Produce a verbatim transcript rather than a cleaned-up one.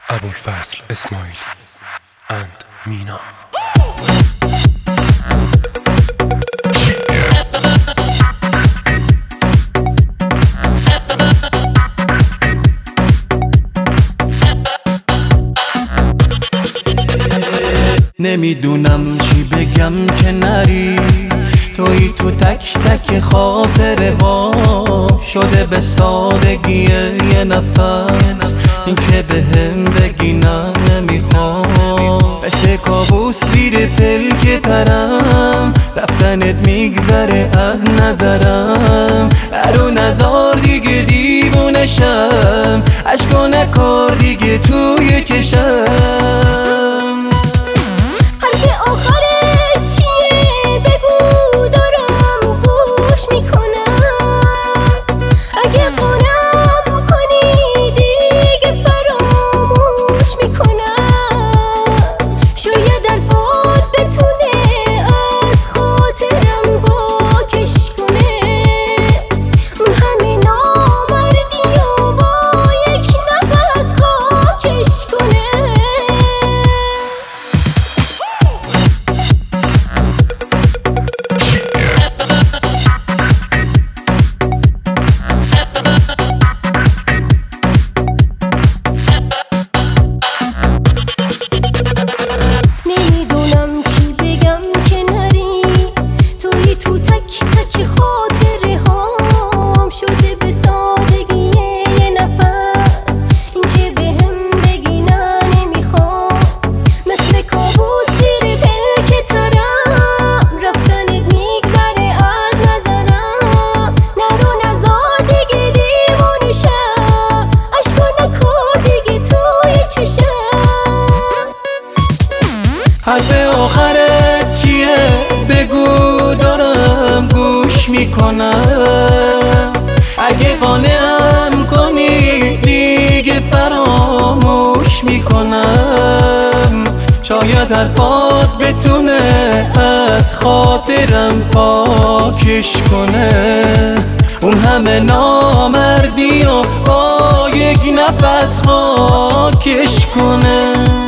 ابوالفضل اسماعیلی and مینا. نمیدونم چی بگم که نری، توی تو تک تک خاطره ها شده به سادگی یه نفس. این که به هم بگی نه نمیخوام، مثل کابوس زیر پلک ترم، رفتنت میگذره از نظرم. نرو نزار دیگه دیوونشم، عشقا نکار دیگه توی چشم. حرف آخرت چیه؟ بگو دارم گوش میکنم. اگه قانعم کنی دیگه فراموش میکنم. شاید حرفات بتونه از خاطرم پاکش کنه. اون همه نامردی و با یک نفس خاکش کنه.